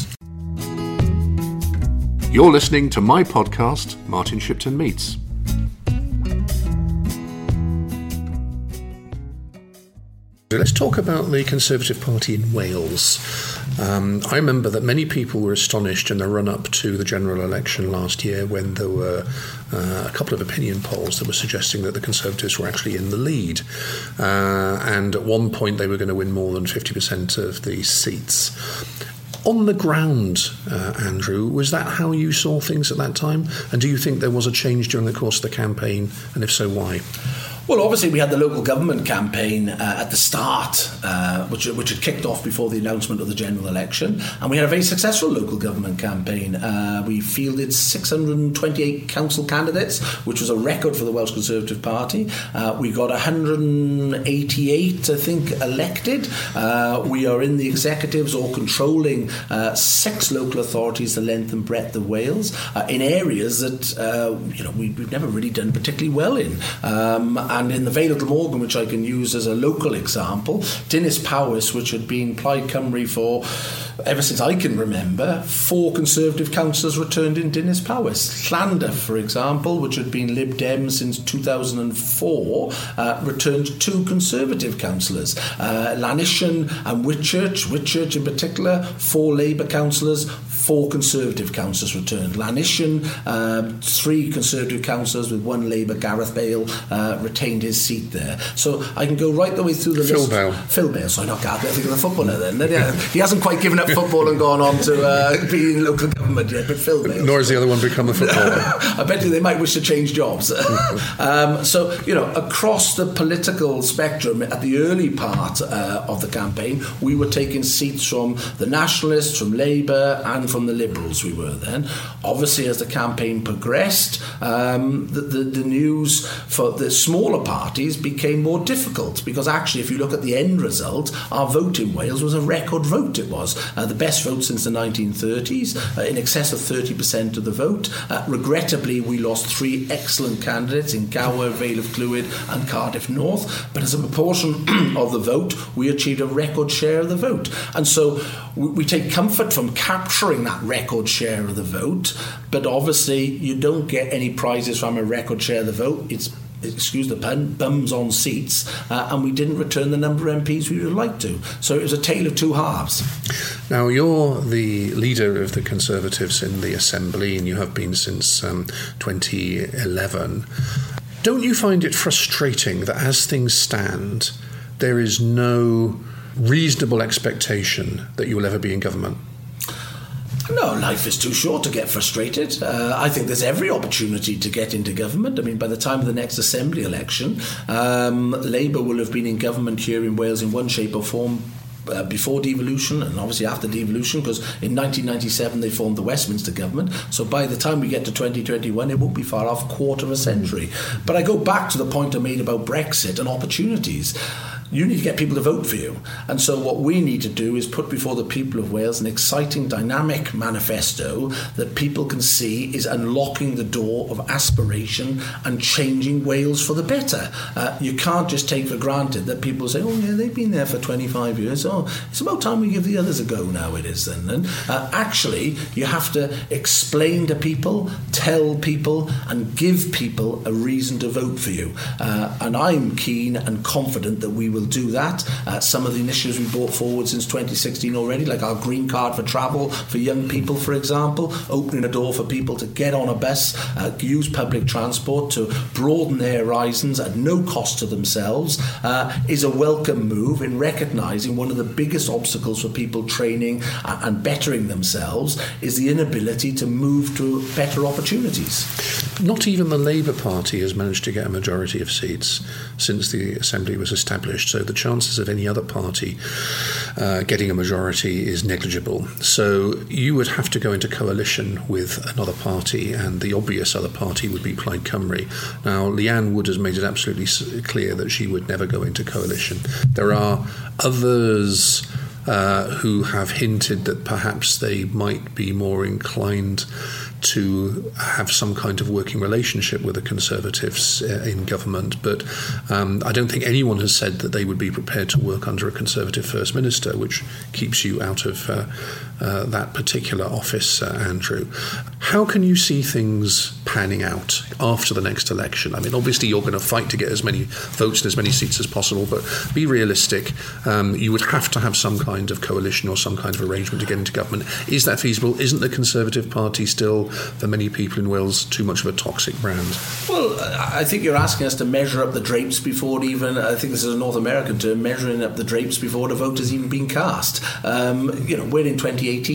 You're listening to my podcast, Martin Shipton Meets. Let's talk about the Conservative Party in Wales. I remember that many people were astonished in the run-up to the general election last year when there were a couple of opinion polls that were suggesting that the Conservatives were actually in the lead. And at one point they were going to win more than 50% of the seats. On the ground, Andrew, was that how you saw things at that time? And do you think there was a change during the course of the campaign? And if so, why? Well, obviously we had the local government campaign at the start, which had kicked off before the announcement of the general election, and we had a very successful local government campaign. We fielded 628 council candidates, which was a record for the Welsh Conservative Party. We got 188, I think, elected. We are in the executives or controlling 6 local authorities the length and breadth of Wales in areas that we've never really done particularly well in. And in the Vale of Glamorgan, which I can use as a local example, Dinas Powys, which had been Plaid Cymru for ever since I can remember, 4 Conservative councillors returned in Dinas Powys. Llandaff, for example, which had been Lib Dem since 2004, returned 2 Conservative councillors. Llanishen and Whitchurch in particular, 4 Labour councillors, 4 Conservative councillors returned. Llanishen, 3 Conservative councillors with 1 Labour, Gareth Bale, retained his seat there. So I can go right the way through the list. Phil Bale, sorry, not Gareth Bale, I think of the footballer then. He hasn't quite given up football and gone on to be in local government yet, but Phil Bale. Nor has the other one become a footballer. I bet you they might wish to change jobs. So, across the political spectrum at the early part of the campaign, we were taking seats from the Nationalists, from Labour and from the Liberals we were then. Obviously, as the campaign progressed, the news for the smaller parties became more difficult because actually, if you look at the end result, our vote in Wales was a record vote. It was the best vote since the 1930s, in excess of 30% of the vote. Regrettably, we lost 3 excellent candidates in Gower, Vale of Clwyd and Cardiff North, but as a proportion of the vote, we achieved a record share of the vote. And so we take comfort from capturing that record share of the vote, but obviously you don't get any prizes from a record share of the vote. It's, excuse the pun, bums on seats, and we didn't return the number of MPs we would like to. So it was a tale of 2 halves. Now, you're the leader of the Conservatives in the Assembly, and you have been since 2011. Don't you find it frustrating that as things stand, there is no reasonable expectation that you will ever be in government? No, life is too short to get frustrated. I think there's every opportunity to get into government. I mean, by the time of the next Assembly election, Labour will have been in government here in Wales in one shape or form before devolution and obviously after devolution, because in 1997 they formed the Westminster government. So by the time we get to 2021, it won't be far off quarter of a century. But I go back to the point I made about Brexit and opportunities. You need to get people to vote for you. And so what we need to do is put before the people of Wales an exciting, dynamic manifesto that people can see is unlocking the door of aspiration and changing Wales for the better. You can't just take for granted that people say, oh yeah, they've been there for 25 years. Oh, it's about time we give the others a go now it is then. And actually, you have to explain to people, tell people, and give people a reason to vote for you. And I'm keen and confident that we will do that. Some of the initiatives we brought forward since 2016 already, like our green card for travel for young people, for example, opening a door for people to get on a bus, use public transport to broaden their horizons at no cost to themselves, is a welcome move in recognising one of the biggest obstacles for people training and bettering themselves is the inability to move to better opportunities. Not even the Labour Party has managed to get a majority of seats since the Assembly was established. So the chances of any other party getting a majority is negligible. So you would have to go into coalition with another party, and the obvious other party would be Plaid Cymru. Now, Leanne Wood has made it absolutely clear that she would never go into coalition. There are others who have hinted that perhaps they might be more inclined to have some kind of working relationship with the Conservatives in government, but I don't think anyone has said that they would be prepared to work under a Conservative First Minister, which keeps you out of that particular office, Andrew. How can you see things panning out after the next election? I mean, obviously you're going to fight to get as many votes and as many seats as possible, but be realistic. You would have to have some kind of coalition or some kind of arrangement to get into government. Is that feasible? Isn't the Conservative Party still, for many people in Wales, too much of a toxic brand? Well, I think you're asking us to measure up the drapes before even, I think this is a North American term, measuring up the drapes before the vote has even been cast. We're in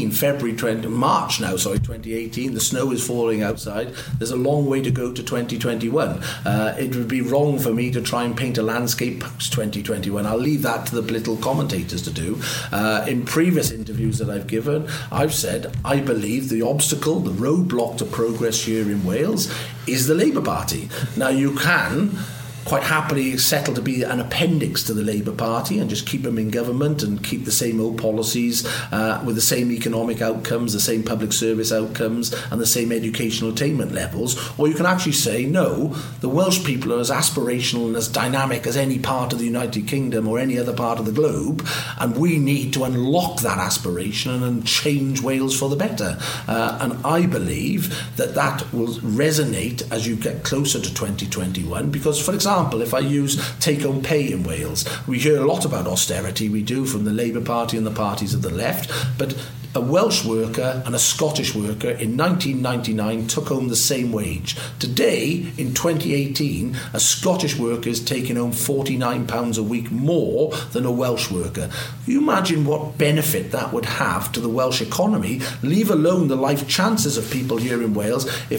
2018, March now, 2018, the snow is falling outside. There's a long way to go to 2021. It would be wrong for me to try and paint a landscape post-2021. I'll leave that to the political commentators to do. In previous interviews that I've given, I've said I believe the obstacle, the roadblock to progress here in Wales is the Labour Party. Now, you can quite happily settle to be an appendix to the Labour Party and just keep them in government and keep the same old policies with the same economic outcomes, the same public service outcomes and the same educational attainment levels. Or you can actually say, no, the Welsh people are as aspirational and as dynamic as any part of the United Kingdom or any other part of the globe, and we need to unlock that aspiration and change Wales for the better. And I believe that will resonate as you get closer to 2021 because, for example, if I use take-home pay in Wales, we hear a lot about austerity, we do, from the Labour Party and the parties of the left, but a Welsh worker and a Scottish worker in 1999 took home the same wage. Today, in 2018, a Scottish worker is taking home £49 a week more than a Welsh worker. Can you imagine what benefit that would have to the Welsh economy, leave alone the life chances of people here in Wales, if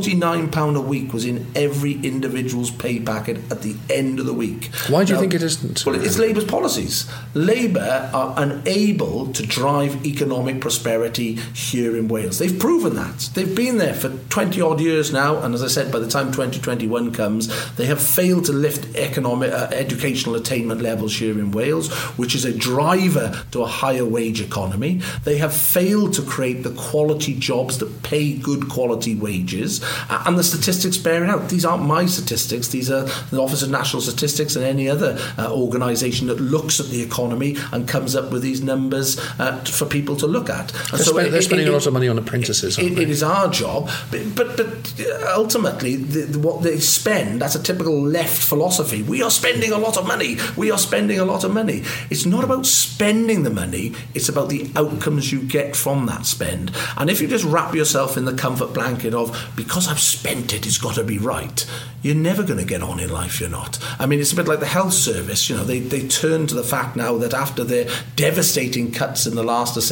£49 a week was in every individual's pay packet at the end of the week? Why do you think it isn't? Well, it's Labour's policies. Labour are unable to drive economic prosperity here in Wales. They've proven that. They've been there for 20 odd years now, and as I said, by the time 2021 comes, they have failed to lift economic educational attainment levels here in Wales, which is a driver to a higher wage economy. They have failed to create the quality jobs that pay good quality wages, and the statistics bear it out. These aren't my statistics. These are the Office of National Statistics and any other organisation that looks at the economy and comes up with these numbers for people to look at. And they're spending a lot of money on apprentices, aren't they? It is our job, but ultimately what they spend, that's a typical left philosophy. We are spending a lot of money. We are spending a lot of money. It's not about spending the money, it's about the outcomes you get from that spend. And if you just wrap yourself in the comfort blanket of, because I've spent it, it's got to be right, you're never going to get on in life, you're not. I mean, it's a bit like the health service. They turn to the fact now that after their devastating cuts in the last Assembly to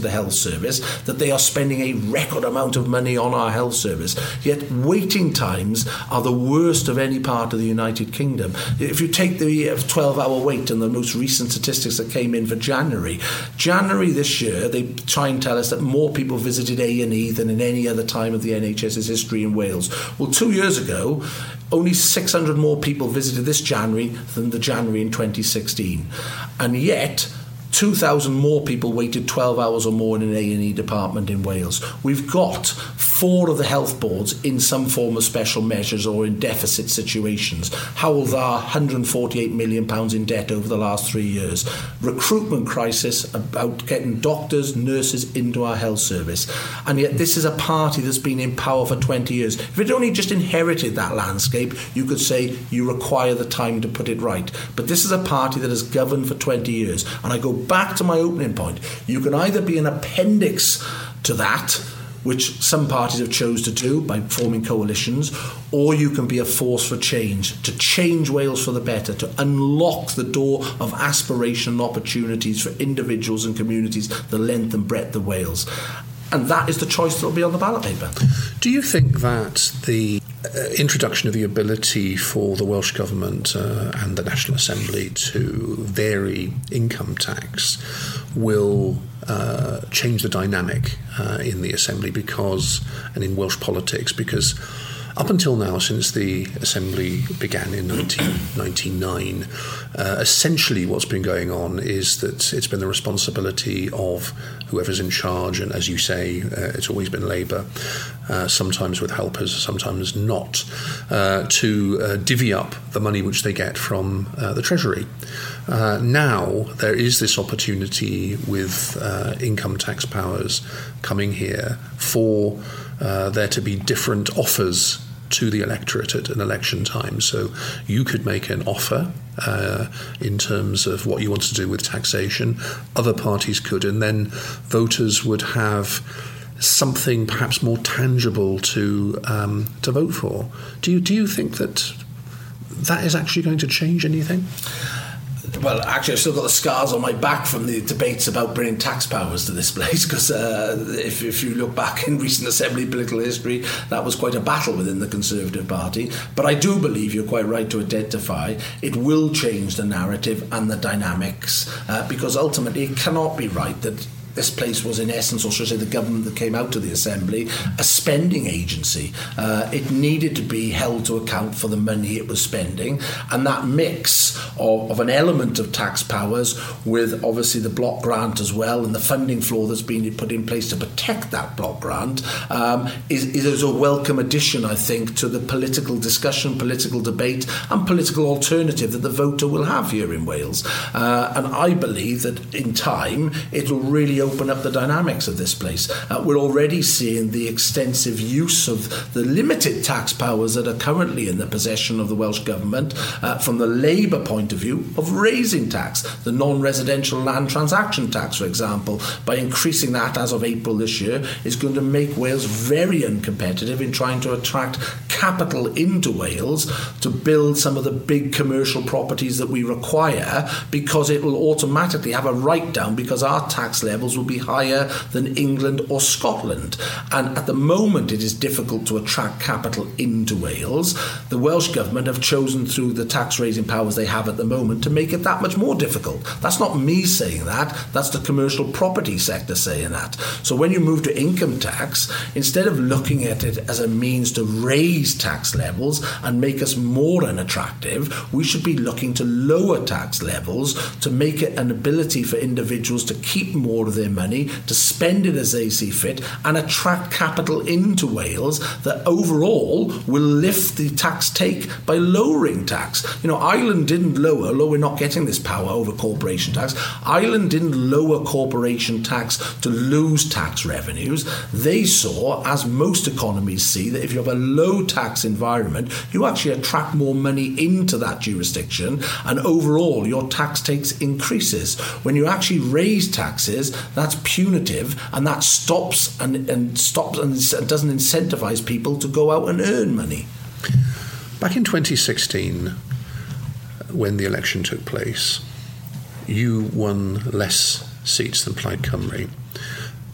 the health service, that they are spending a record amount of money on our health service. Yet waiting times are the worst of any part of the United Kingdom. If you take the 12-hour wait and the most recent statistics that came in for January this year, they try and tell us that more people visited A&E than in any other time of the NHS's history in Wales. Well, 2 years ago, only 600 more people visited this January than the January in 2016. And yet, 2,000 more people waited 12 hours or more in an A&E department in Wales. We've got 4 of the health boards in some form of special measures or in deficit situations. Howells are £148 million in debt over the last 3 years. Recruitment crisis about getting doctors, nurses into our health service. And yet this is a party that's been in power for 20 years. If it only just inherited that landscape, you could say you require the time to put it right. But this is a party that has governed for 20 years. And I go back to my opening point. You can either be an appendix to that, which some parties have chose to do by forming coalitions, or you can be a force for change, to change Wales for the better, to unlock the door of aspiration and opportunities for individuals and communities the length and breadth of Wales. And that is the choice that will be on the ballot paper. Do you think that the introduction of the ability for the Welsh Government and the National Assembly to vary income tax will change the dynamic in the Assembly and in Welsh politics? Because up until now, since the Assembly began in 1999, essentially what's been going on is that it's been the responsibility of whoever's in charge, and as you say, it's always been Labour, sometimes with helpers, sometimes not, to divvy up the money which they get from the Treasury. Now there is this opportunity with income tax powers coming here for there to be different offers to the electorate at an election time. So you could make an offer in terms of what you want to do with taxation. Other parties could, and then voters would have something perhaps more tangible to vote for. Do you think that is actually going to change anything? Well, actually, I've still got the scars on my back from the debates about bringing tax powers to this place, because if you look back in recent Assembly political history, that was quite a battle within the Conservative Party. But I do believe you're quite right to identify it will change the narrative and the dynamics, because ultimately it cannot be right that this place was, in essence, or should I say the government that came out of the Assembly, a spending agency. It needed to be held to account for the money it was spending, and that mix of an element of tax powers with obviously the block grant as well, and the funding floor that's been put in place to protect that block grant is a welcome addition, I think, to the political discussion, political debate and political alternative that the voter will have here in Wales. And I believe that in time it will really open up the dynamics of this place. We're already seeing the extensive use of the limited tax powers that are currently in the possession of the Welsh Government from the Labour point of view of raising tax. The non-residential land transaction tax, for example, by increasing that as of April this year, is going to make Wales very uncompetitive in trying to attract capital into Wales to build some of the big commercial properties that we require, because it will automatically have a write-down because our tax levels will be higher than England or Scotland. And at the moment it is difficult to attract capital into Wales. The Welsh Government have chosen, through the tax raising powers they have at the moment, to make it that much more difficult. That's not me saying that, that's the commercial property sector saying that. So when you move to income tax, instead of looking at it as a means to raise tax levels and make us more unattractive, we should be looking to lower tax levels to make it an ability for individuals to keep more of their money, to spend it as they see fit, and attract capital into Wales that overall will lift the tax take by lowering tax. You know, Ireland didn't lower, although we're not getting this power over corporation tax, Ireland didn't lower corporation tax to lose tax revenues. They saw, as most economies see, that if you have a low tax environment, you actually attract more money into that jurisdiction, and overall your tax take increases. When you actually raise taxes, that's punitive, and that stops and doesn't incentivize people to go out and earn money. Back in 2016, when the election took place, you won less seats than Plaid Cymru.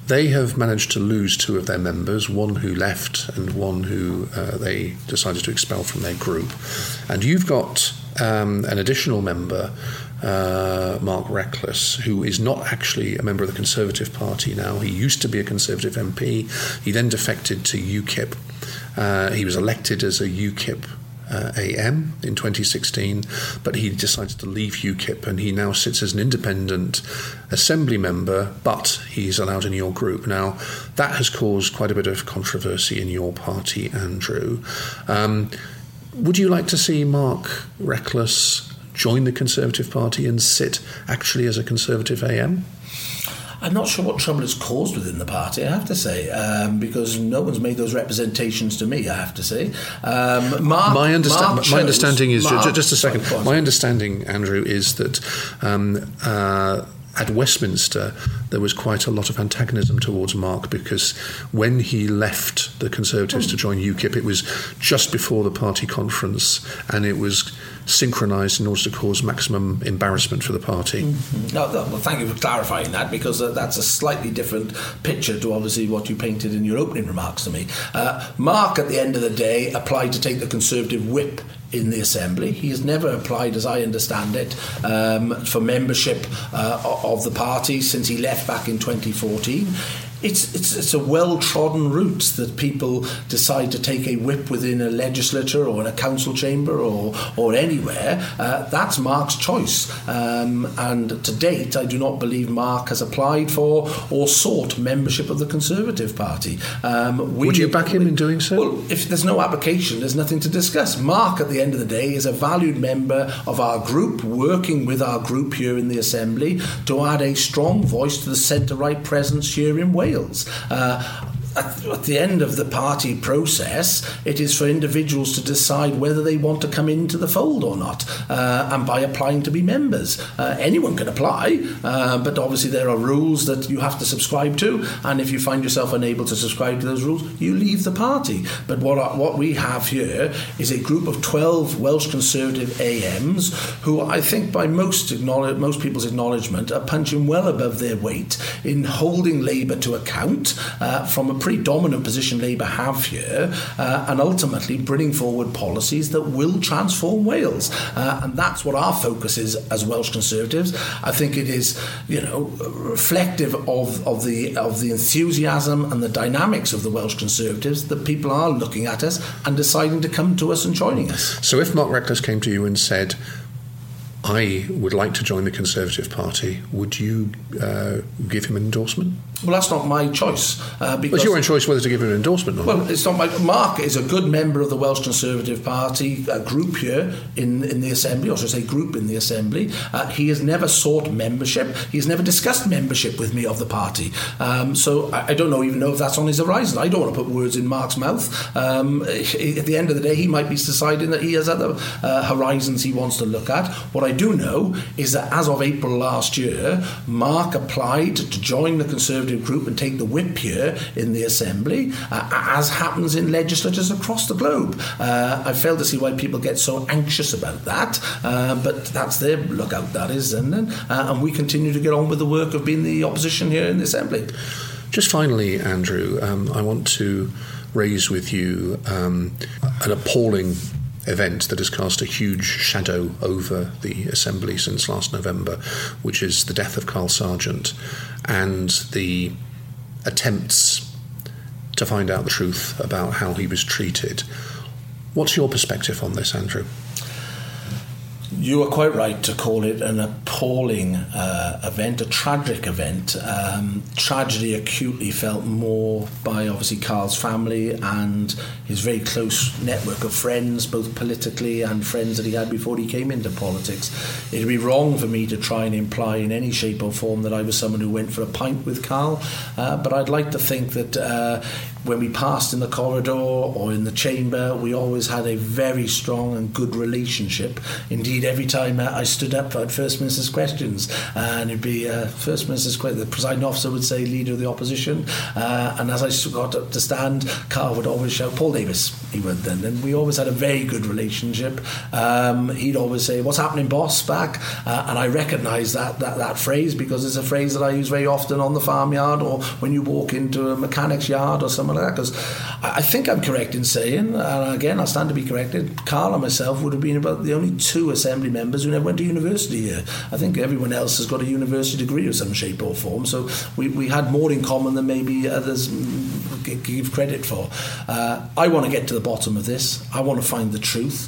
They have managed to lose 2 of their members, one who left and one who they decided to expel from their group. And you've got an additional member, Mark Reckless, who is not actually a member of the Conservative Party now. He used to be a Conservative MP. He then defected to UKIP. He was elected as a UKIP AM in 2016, but he decided to leave UKIP, and he now sits as an independent assembly member, but he's allowed in your group. Now, that has caused quite a bit of controversy in your party, Andrew. Would you like to see Mark Reckless join the Conservative Party and sit actually as a Conservative AM? I'm not sure what trouble it's caused within the party, I have to say, because no one's made those representations to me, I have to say. My understanding is, just a second, my understanding, Andrew, is that at Westminster there was quite a lot of antagonism towards Mark, because when he left the Conservatives to join UKIP, it was just before the party conference, and it was synchronised in order to cause maximum embarrassment for the party. Mm-hmm. Well, thank you for clarifying that, because that's a slightly different picture to obviously what you painted in your opening remarks to me. Mark, at the end of the day, applied to take the Conservative whip in the Assembly. He has never applied, as I understand it, for membership of the party since he left back in 2014. It's a well-trodden route that people decide to take a whip within a legislature or in a council chamber or anywhere. That's Mark's choice. And to date, I do not believe Mark has applied for or sought membership of the Conservative Party. Would you back him in doing so? Well, if there's no application, there's nothing to discuss. Mark, at the end of the day, is a valued member of our group, working with our group here in the Assembly to add a strong voice to the centre-right presence here in Wales. At the end of the party process, it is for individuals to decide whether they want to come into the fold or not, and by applying to be members. Anyone can apply, but obviously there are rules that you have to subscribe to, and if you find yourself unable to subscribe to those rules, you leave the party. But what we have here is a group of 12 Welsh Conservative AMs who I think by most people's acknowledgement are punching well above their weight in holding Labour to account from a pretty dominant position Labour have here, and ultimately bringing forward policies that will transform Wales. And that's what our focus is as Welsh Conservatives. I think it is, reflective of the enthusiasm and the dynamics of the Welsh Conservatives that people are looking at us and deciding to come to us and joining us. So if Mark Reckless came to you and said, I would like to join the Conservative Party, would you give him an endorsement? Well, that's not my choice. Because it's your own choice whether to give him an endorsement or not. Well, it's not my... Mark is a good member of the Welsh Conservative Party group here in the Assembly, or should I say group in the Assembly. He has never sought membership. He has never discussed membership with me of the party. So I don't even know if that's on his horizon. I don't want to put words in Mark's mouth. At the end of the day, he might be deciding that he has other horizons he wants to look at. What I do know is that as of April last year, Mark applied to join the Conservative group and take the whip here in the Assembly, as happens in legislatures across the globe. I fail to see why people get so anxious about that, but that's their lookout, that is, and we continue to get on with the work of being the opposition here in the Assembly. Just finally, Andrew, I want to raise with you an appalling event that has cast a huge shadow over the Assembly since last November, which is the death of Carl Sargent and the attempts to find out the truth about how he was treated. What's your perspective on this, Andrew? You are quite right to call it an appalling event, a tragic event. Tragedy acutely felt more by obviously Carl's family and his very close network of friends, both politically and friends that he had before he came into politics. It would be wrong for me to try and imply in any shape or form that I was someone who went for a pint with Carl, but I'd like to think that when we passed in the corridor or in the chamber, we always had a very strong and good relationship. Indeed, every time I stood up at First Minister's questions, and it'd be First Minister's question, the presiding officer would say Leader of the Opposition, and as I got up to stand, Carl would always shout Paul Davis, he would then, and we always had a very good relationship. He'd always say, "What's happening, boss?" back, and I recognise that phrase because it's a phrase that I use very often on the farmyard or when you walk into a mechanic's yard or something like that, because I think I'm correct in saying, and again I stand to be corrected, Carl and myself would have been about the only two Assembly members who never went to university here. I think everyone else has got a university degree of some shape or form, so we had more in common than maybe others give credit for. I want to get to the bottom of this. I want to find the truth.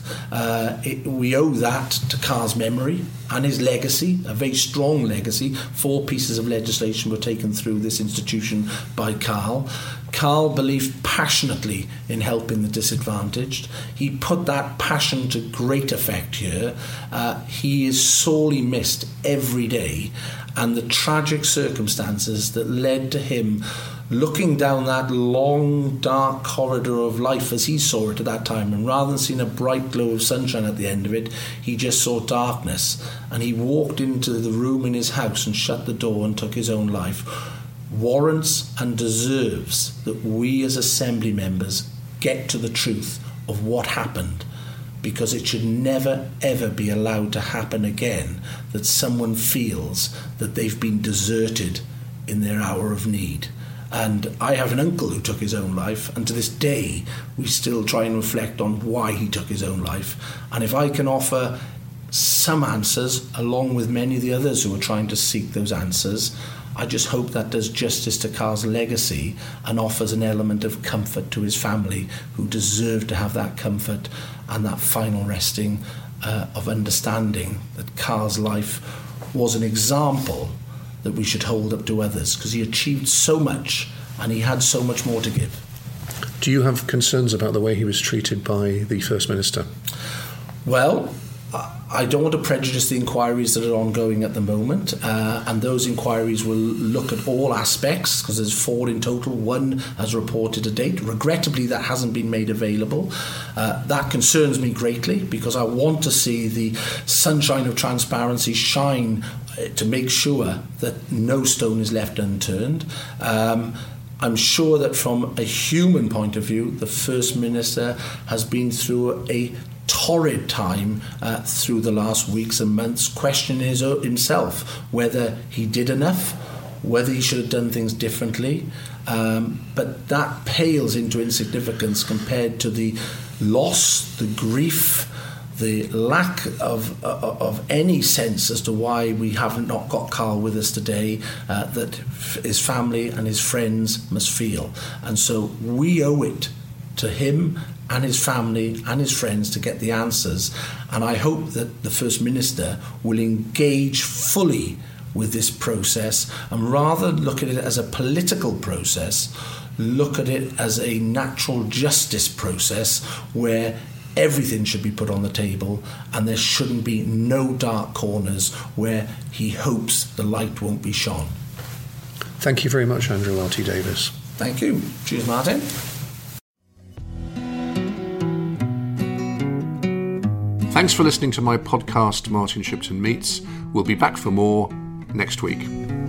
We owe that to Carl's memory and his legacy, a very strong legacy. 4 pieces of legislation were taken through this institution by Carl. Carl believed passionately in helping the disadvantaged. He put that passion to great effect here. He is sorely missed every day, and the tragic circumstances that led to him looking down that long, dark corridor of life as he saw it at that time, and rather than seeing a bright glow of sunshine at the end of it, he just saw darkness, and he walked into the room in his house and shut the door and took his own life. Warrants and deserves that we as Assembly members get to the truth of what happened, because it should never ever be allowed to happen again that someone feels that they've been deserted in their hour of need. And I have an uncle who took his own life, and to this day we still try and reflect on why he took his own life. And if I can offer some answers along with many of the others who are trying to seek those answers, I just hope that does justice to Carl's legacy and offers an element of comfort to his family, who deserve to have that comfort and that final resting of understanding that Carl's life was an example that we should hold up to others, because he achieved so much and he had so much more to give. Do you have concerns about the way he was treated by the First Minister? Well, I don't want to prejudice the inquiries that are ongoing at the moment, and those inquiries will look at all aspects, because there's 4 in total. 1 has reported a date. Regrettably, that hasn't been made available. That concerns me greatly, because I want to see the sunshine of transparency shine to make sure that no stone is left unturned. I'm sure that from a human point of view, the First Minister has been through a torrid time through the last weeks and months, questioning himself whether he did enough, whether he should have done things differently. But that pales into insignificance compared to the loss, the grief, the lack of any sense as to why we have not got Carl with us today, that his family and his friends must feel. And so we owe it to him and his family and his friends to get the answers. And I hope that the First Minister will engage fully with this process, and rather look at it as a political process, look at it as a natural justice process where everything should be put on the table and there shouldn't be no dark corners where he hopes the light won't be shone. Thank you very much, Andrew R.T. Davis. Thank you. Cheers, Martin. Thanks for listening to my podcast, Martin Shipton Meets. We'll be back for more next week.